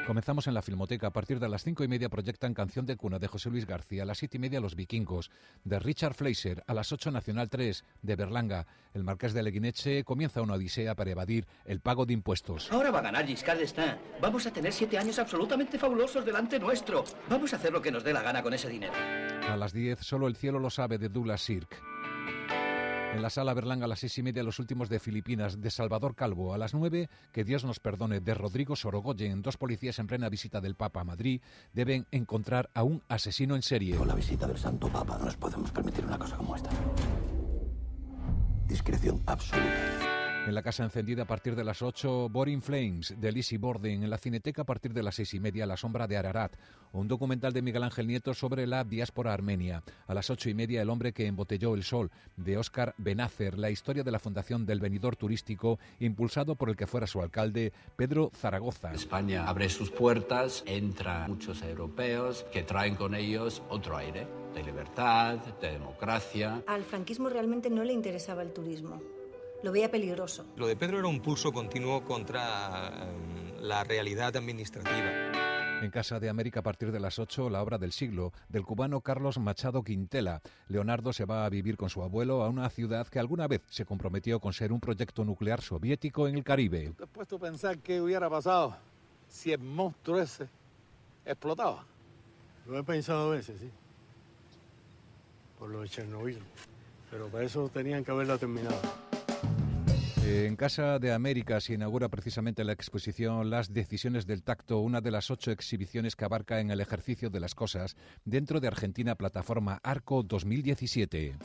Comenzamos en la Filmoteca. A partir de las 5:30 proyectan Canción de cuna de José Luis García. A las 7:30 Los vikingos de Richard Fleischer. A las 8 Nacional 3 de Berlanga. El marqués de Leguineche comienza una odisea para evadir el pago de impuestos. Ahora va a ganar Giscard d'Estaing. Vamos a tener 7 años absolutamente fabulosos delante nuestro. Vamos a hacer lo que nos dé la gana con ese dinero. A las 10 Solo el cielo lo sabe de Douglas Sirk. En la Sala Berlanga a las 6:30 Los últimos de Filipinas de Salvador Calvo. A las 9 Que Dios nos perdone de Rodrigo Sorogoyen. 2 policías en plena visita del Papa a Madrid deben encontrar a un asesino en serie. Con la visita del Santo Papa no nos podemos permitir una cosa como esta. Discreción absoluta. En la Casa Encendida a partir de las 8, Boring Flames, de Lizzie Borden. En la Cineteca a partir de las 6:30, La sombra de Ararat, un documental de Miguel Ángel Nieto sobre la diáspora armenia. A las 8:30, El hombre que embotelló el sol, de Óscar Benácer, la historia de la fundación del Benidorm turístico, impulsado por el que fuera su alcalde, Pedro Zaragoza. España abre sus puertas, entran muchos europeos que traen con ellos otro aire, de libertad, de democracia. Al franquismo realmente no le interesaba el turismo. Lo veía peligroso. Lo de Pedro era un pulso continuo contra la realidad administrativa. En Casa de América a partir de las 8, La obra del siglo, del cubano Carlos Machado Quintela. Leonardo se va a vivir con su abuelo a una ciudad que alguna vez se comprometió con ser un proyecto nuclear soviético en el Caribe. ¿Te has puesto a pensar qué hubiera pasado si el monstruo ese explotaba? Lo he pensado a veces, sí. Por lo de Chernobyl. Pero para eso tenían que haberla terminado. En Casa de América se inaugura precisamente la exposición Las decisiones del tacto, una de las 8 exhibiciones que abarca en el ejercicio de las cosas dentro de Argentina Plataforma Arco 2017.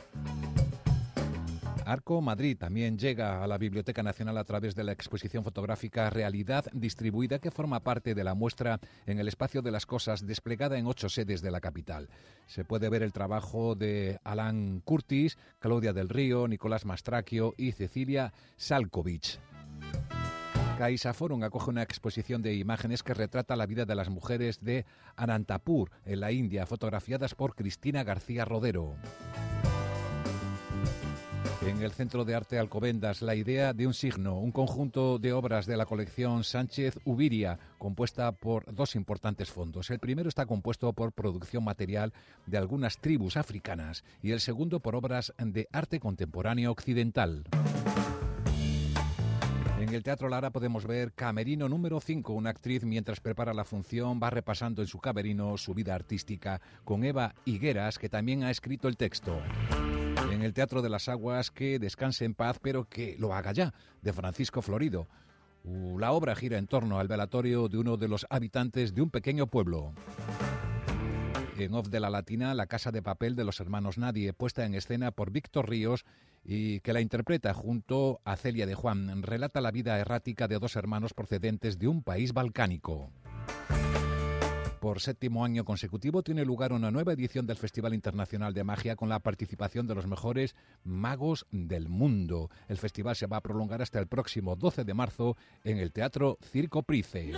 Arco Madrid también llega a la Biblioteca Nacional a través de la exposición fotográfica Realidad Distribuida, que forma parte de la muestra en el Espacio de las Cosas, desplegada en 8 sedes de la capital. Se puede ver el trabajo de Alan Curtis, Claudia del Río, Nicolás Mastracchio y Cecilia Salkovich. Caixa Forum acoge una exposición de imágenes que retrata la vida de las mujeres de Anantapur, en la India, fotografiadas por Cristina García Rodero. En el Centro de Arte Alcobendas, La idea de un signo, un conjunto de obras de la colección Sánchez Ubiria, compuesta por 2 importantes fondos. El primero está compuesto por producción material de algunas tribus africanas y el segundo por obras de arte contemporáneo occidental. En el Teatro Lara podemos ver Camerino número 5. Una actriz, mientras prepara la función, va repasando en su camerino su vida artística con Eva Higueras, que también ha escrito el texto. En el Teatro de las Aguas, Que descanse en paz, pero que lo haga ya, de Francisco Florido. La obra gira en torno al velatorio de uno de los habitantes de un pequeño pueblo. En Off de la Latina, La casa de papel de los hermanos Nadie, puesta en escena por Víctor Ríos y que la interpreta junto a Celia de Juan. Relata la vida errática de 2 hermanos procedentes de un país balcánico. Por 7º año consecutivo tiene lugar una nueva edición del Festival Internacional de Magia con la participación de los mejores magos del mundo. El festival se va a prolongar hasta el próximo 12 de marzo en el Teatro Circo Price.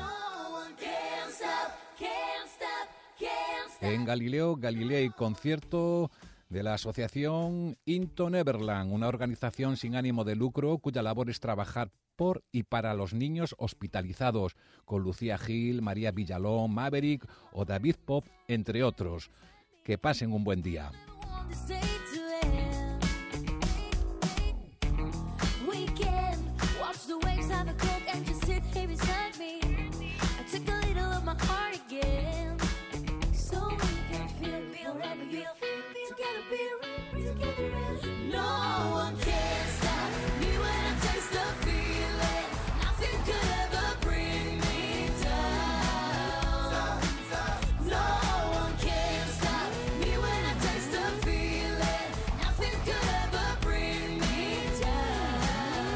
En Galileo Galilei, concierto de la asociación Into Neverland, una organización sin ánimo de lucro cuya labor es trabajar por y para los niños hospitalizados, con Lucía Gil, María Villalón, Maverick o David Pop, entre otros. Que pasen un buen día.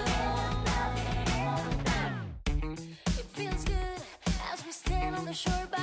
Shore.